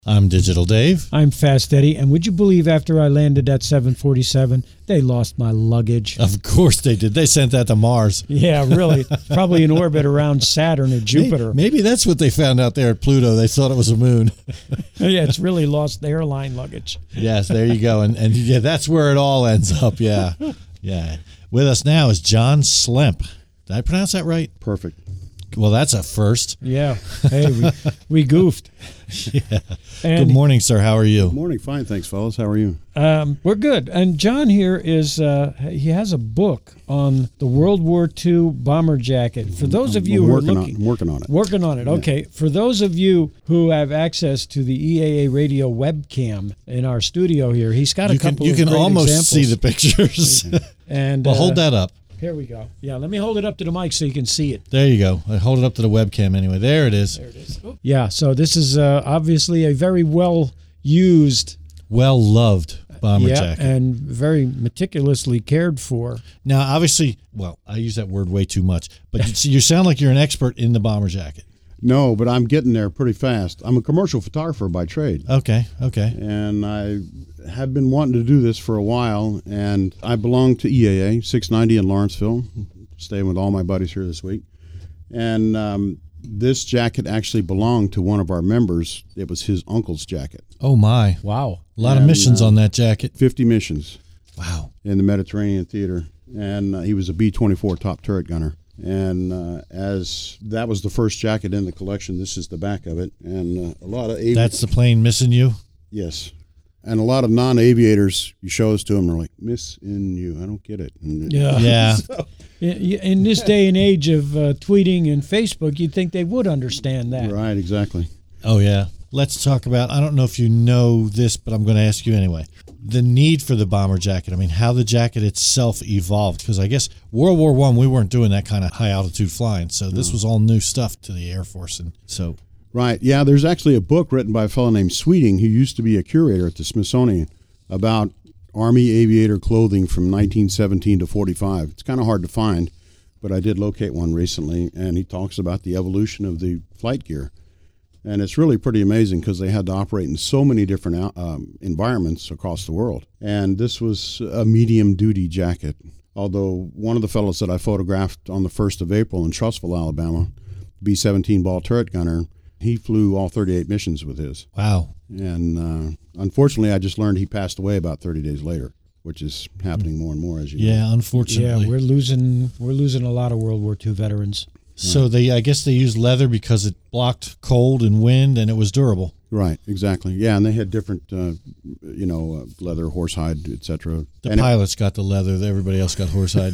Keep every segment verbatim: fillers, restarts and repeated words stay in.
I'm Digital Dave. I'm Fast Eddie, and would you believe after I landed at seven forty-seven, they lost my luggage? Of course they did. They sent that to Mars. Yeah, really. Probably in orbit around Saturn or Jupiter. Maybe, maybe that's what they found out there at Pluto. They thought it was a moon. Yeah, it's really lost the airline luggage. Yes, there you go. And, and yeah, that's where it all ends up. Yeah. Yeah. With us now is John Slemp. Did I pronounce that right? Perfect. Well, that's a first. Yeah. Hey, we, we goofed. Yeah. And, good morning, sir. How are you? Good morning. Fine, thanks, fellas. How are you? Um, we're good. And John here is, uh, he has a book on the World War Two bomber jacket. For those of you I'm who are working looking... On, I'm working on it. Working on it. Yeah. Okay. For those of you who have access to the E A A radio webcam in our studio here, he's got a You can, couple you of can great almost examples. see the pictures. And Well, uh, hold that up. Here we go. Yeah, let me hold it up to the mic so you can see it. There you go. I hold it up to the webcam anyway. There it is. There it is. Yeah, so this is uh, obviously a very well used, Well loved bomber yeah, jacket. and very meticulously cared for. Now, obviously, well, I use that word way too much, but you, you sound like you're an expert in the bomber jacket. No, but I'm getting there pretty fast. I'm a commercial photographer by trade. Okay, okay. And I have been wanting to do this for a while, and I belong to E A A, six ninety in Lawrenceville, staying with all my buddies here this week. And um, this jacket actually belonged to one of our members. It was his uncle's jacket. Oh, my. Wow. A lot And, of missions uh, on that jacket. fifty missions Wow. in the Mediterranean theater. And uh, he was a B twenty-four top turret gunner. And uh, as that was the first jacket in the collection, this is the back of it. And uh, a lot of avi- That's the plane missing you? yes, and a lot of non-aviators, you show this to them, they're like, "Missing you, I don't get it." And Yeah. Yeah. so, In in this day and age of uh, tweeting and Facebook, you'd think they would understand that. right, exactly. Oh, yeah. Let's talk about, I don't know if you know this, but I'm going to ask you anyway. The need for the bomber jacket. I mean, how the jacket itself evolved. Because I guess World War One, we weren't doing that kind of high-altitude flying. So this was all new stuff to the Air Force. And so, Right, yeah. There's actually a book written by a fellow named Sweeting, who used to be a curator at the Smithsonian, about Army aviator clothing from nineteen seventeen to forty-five. It's kind of hard to find, but I did locate one recently, and he talks about the evolution of the flight gear. And it's really pretty amazing because they had to operate in so many different um, environments across the world. And this was a medium-duty jacket, although one of the fellows that I photographed on the first of April in Trussville, Alabama, B seventeen ball turret gunner, he flew all thirty-eight missions with his. wow. And uh, unfortunately, I just learned he passed away about thirty days later, which is happening more and more, as you know. Yeah, unfortunately. Yeah, we're losing we're losing a lot of World War Two veterans. So they, I guess they used leather because it blocked cold and wind and it was durable. Right, exactly. Yeah, and they had different, uh, you know, uh, leather, horsehide, et cetera. The And it- pilots got the leather. Everybody else got horsehide.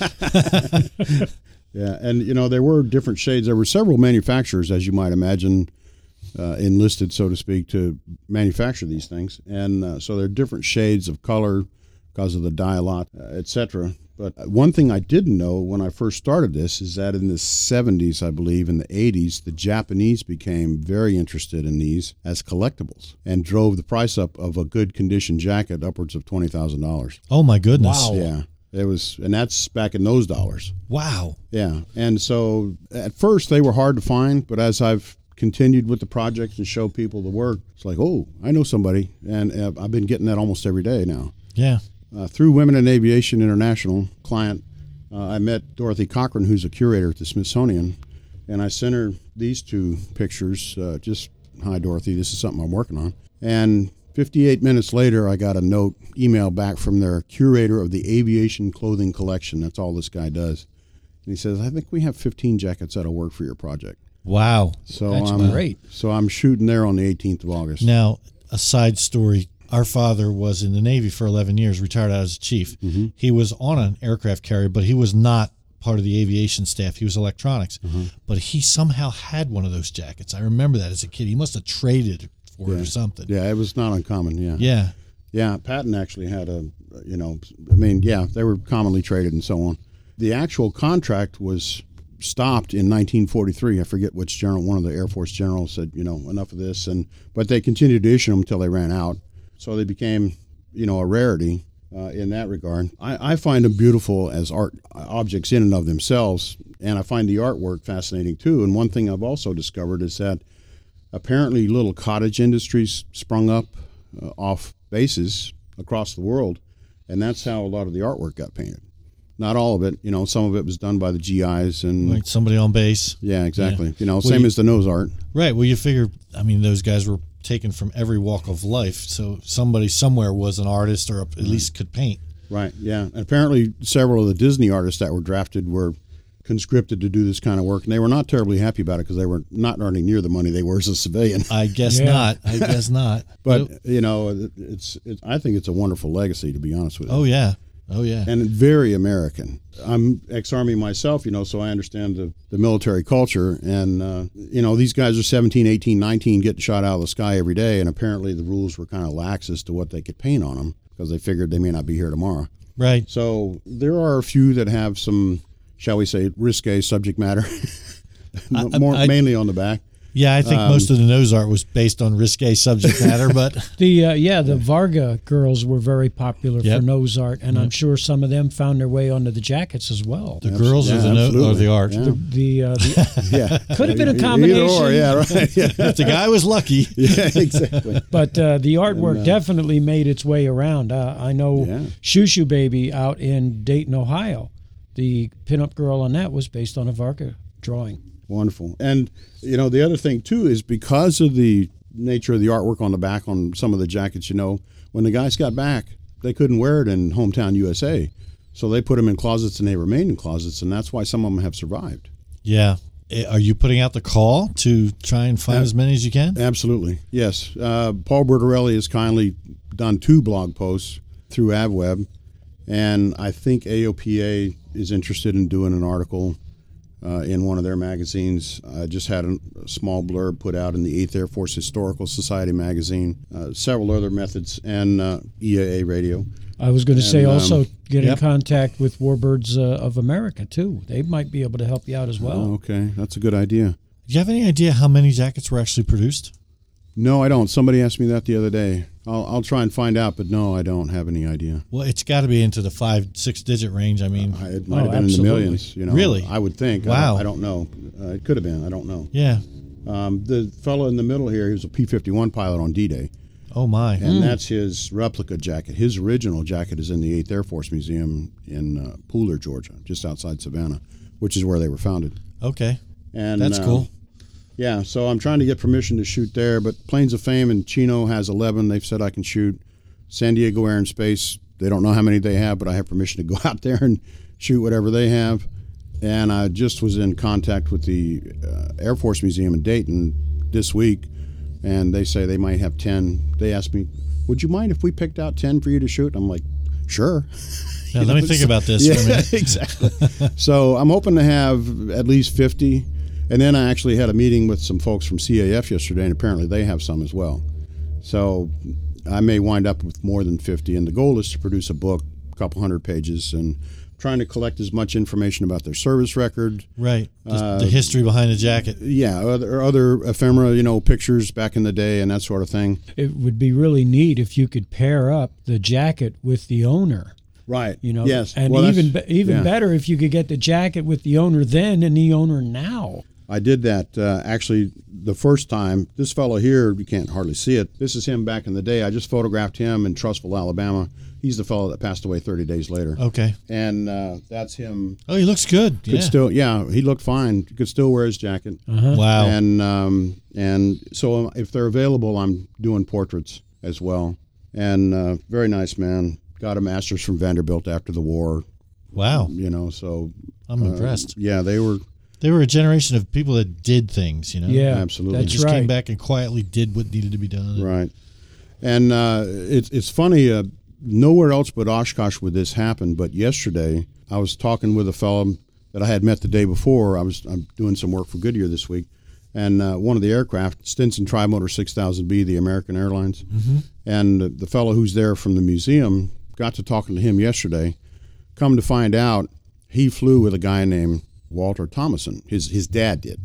Yeah. Yeah, and you know there were different shades. There were several manufacturers, as you might imagine, uh, enlisted, so to speak, to manufacture these things, and uh, so there are different shades of color because of the dye-a-lot, uh, et cetera. But one thing I didn't know when I first started this is that in the seventies, I believe, in the eighties, the Japanese became very interested in these as collectibles and drove the price up of a good condition jacket upwards of twenty thousand dollars. Oh, my goodness. Wow. Yeah, it was, and that's back in those dollars. Wow. Yeah, and so at first they were hard to find, but as I've continued with the project and show people the work, it's like, oh, I know somebody, and uh, I've been getting that almost every day now. Yeah. Uh, through Women in Aviation International client, uh, I met Dorothy Cochran, who's a curator at the Smithsonian, and I sent her these two pictures. Uh, just, hi, Dorothy, this is something I'm working on. And fifty-eight minutes later, I got a note, email back from their curator of the aviation clothing collection. That's all this guy does. And he says, I think we have fifteen jackets that'll work for your project. Wow. So That's I'm, great. So I'm shooting there on the eighteenth of August. Now, a side story. Our father was in the Navy for eleven years, retired out as a chief. Mm-hmm. He was on an aircraft carrier, but he was not part of the aviation staff. He was electronics. Mm-hmm. But he somehow had one of those jackets. I remember that as a kid. He must have traded for it Yeah. or something. Yeah, it was not uncommon, yeah. Yeah. Yeah, Patton actually had a, you know, I mean, yeah, they were commonly traded and so on. The actual contract was stopped in nineteen forty-three. I forget which general, one of the Air Force generals said, you know, enough of this. And but they continued to issue them until they ran out. So they became, you know, a rarity uh, in that regard. I, I find them beautiful as art objects in and of themselves, and I find the artwork fascinating too. And one thing I've also discovered is that apparently little cottage industries sprung up uh, off bases across the world, and that's how a lot of the artwork got painted. Not all of it, you know. Some of it was done by the G Is and Like somebody on base. yeah, exactly. Yeah. You know, Well, same you- as the nose art. Right. Well, you figure, I mean, those guys were taken from every walk of life. So somebody somewhere was an artist or at least could paint. Right. Yeah. And apparently, several of the Disney artists that were drafted were conscripted to do this kind of work, and they were not terribly happy about it because they were not earning near the money they were as a civilian. I guess Yeah. not. I guess not. But you know, it's, it's I think it's a wonderful legacy, to be honest with you. Oh, yeah. Oh, yeah. And very American. I'm ex-Army myself, you know, so I understand the, the military culture. And, uh, you know, these guys are seventeen, eighteen, nineteen, getting shot out of the sky every day. And apparently the rules were kind of lax as to what they could paint on them because they figured they may not be here tomorrow. Right. So there are a few that have some, shall we say, risque subject matter, I- more I- mainly on the back. Yeah, I think Um, most of the nose art was based on risque subject matter, but The uh, yeah, the Varga girls were very popular Yep. for nose art, and I'm sure some of them found their way onto the jackets as well. the girls yeah, or the no, or absolutely. the art. Yeah. The, the, uh, the Yeah. Could have been a Either combination. or, yeah, right. Yeah, If the guy was lucky. yeah exactly. but uh, the artwork And, uh, definitely made its way around. Uh, I know Yeah. Shoo Shoo Baby out in Dayton, Ohio. The pinup girl on that was based on a Varga drawing. Wonderful. And, you know, the other thing, too, is because of the nature of the artwork on the back on some of the jackets, you know, when the guys got back, they couldn't wear it in hometown U S A. So they put them in closets and they remained in closets, and that's why some of them have survived. Yeah. Eh, Are you putting out the call to try and find Yeah. as many as you can? Absolutely. Yes. Uh, Paul Bertorelli has kindly done two blog posts through AvWeb, and I think A O P A is interested in doing an article Uh, in one of their magazines. I just had a, a small blurb put out in the eighth Air Force Historical Society magazine, uh, several other methods, and uh, E A A radio. I was going to say And, um, also get in yep. contact with Warbirds uh, of America, too. They might be able to help you out as well. Oh, okay, that's a good idea. Do you have any idea how many jackets were actually produced? No, I don't. Somebody asked me that the other day. I'll, I'll try and find out, but no, I don't have any idea. Well, it's got to be into the five, six digit range. I mean, I, it might Oh, have been absolutely. in the millions. You know, Really? I would think. I Wow. don't, I don't know. Uh, it could have been. I don't know. yeah. Um, the fellow in the middle here, he was a P fifty-one pilot on D-Day. Oh, my. And that's his replica jacket. His original jacket is in the eighth Air Force Museum in uh, Pooler, Georgia, just outside Savannah, which is where they were founded. Okay. And That's uh, cool. Yeah, so I'm trying to get permission to shoot there, but Planes of Fame and Chino has eleven. They've said I can shoot. San Diego Air and Space, they don't know how many they have, but I have permission to go out there and shoot whatever they have. And I just was in contact with the uh, Air Force Museum in Dayton this week, and they say they might have ten. They asked me, would you mind if we picked out ten for you to shoot? I'm like, sure. Now, You let me know, think so- about this yeah, for a minute. exactly. So I'm hoping to have at least fifty. And then I actually had a meeting with some folks from C A F yesterday, and apparently they have some as well. So I may wind up with more than fifty. And the goal is to produce a book, a couple hundred pages, and trying to collect as much information about their service record. Right. Just Uh, the history behind the jacket. Yeah, other, other ephemera, you know, pictures back in the day and that sort of thing. It would be really neat if you could pair up the jacket with the owner. Right. You know, Yes. and Well, even that's- be, even yeah. better if you could get the jacket with the owner then and the owner now. I did that uh, actually the first time. This fellow here, you can't hardly see it. This is him back in the day. I just photographed him in Trussville, Alabama. He's the fellow that passed away thirty days later. Okay. And uh, that's him. Oh, he looks good. Could Yeah. still, yeah, he looked fine. Could still wear his jacket. Uh-huh. Wow. And um, and so if they're available, I'm doing portraits as well. And uh, very nice man. Got a master's from Vanderbilt after the war. Wow. You know, so I'm uh, impressed. Yeah, they were. They were a generation of people that did things, you know? Yeah, Absolutely. They that's just right. came back and quietly did what needed to be done. Right. And uh, it's it's funny, uh, nowhere else but Oshkosh would this happen. But yesterday, I was talking with a fellow that I had met the day before. I was I'm doing some work for Goodyear this week. And uh, one of the aircraft, Stinson Trimotor six thousand B, the American Airlines. Mm-hmm. And the fellow who's there from the museum, got to talking to him yesterday. Come to find out, he flew with a guy named Walter Thomason. His his dad did.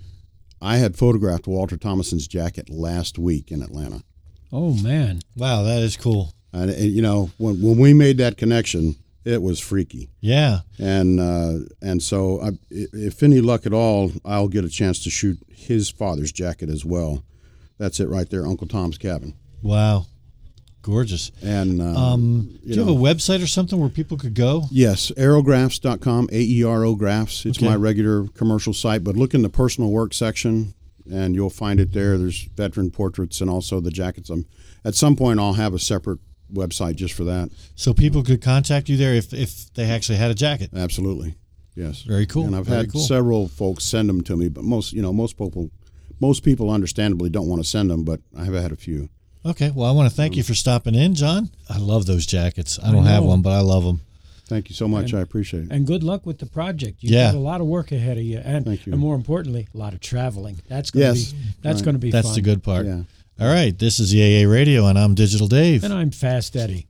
I had photographed Walter Thomason's jacket last week in Atlanta. Oh man. Wow, that is cool. And, and you know, when when we made that connection, it was freaky. Yeah. And uh, and so, I, if any luck at all, I'll get a chance to shoot his father's jacket as well. That's it right there, Uncle Tom's Cabin. Wow. Gorgeous. And uh, Um, do you you know, have a website or something where people could go? Yes, aerographs dot com, A E R O graphs. It's Okay. my regular commercial site, but look in the personal work section and you'll find it there. There's veteran portraits and also the jackets. Um, at some point, I'll have a separate website just for that. So people could contact you there if, if they actually had a jacket. Absolutely. Yes. Very cool. And I've Very had cool. several folks send them to me, but most, you know, most people, most people understandably don't want to send them, but I have had a few. Okay. Well, I want to thank you for stopping in, John. I love those jackets. I don't I have know. one, but I love them. Thank you so much. I appreciate it. And good luck with the project. You've Yeah. got a lot of work ahead of you, and, Thank you. and more importantly, a lot of traveling. That's going to Yes. be that's Right. going to be That's fun. the good part. Yeah. All right. This is the A A Radio, and I'm Digital Dave. And I'm Fast Eddie.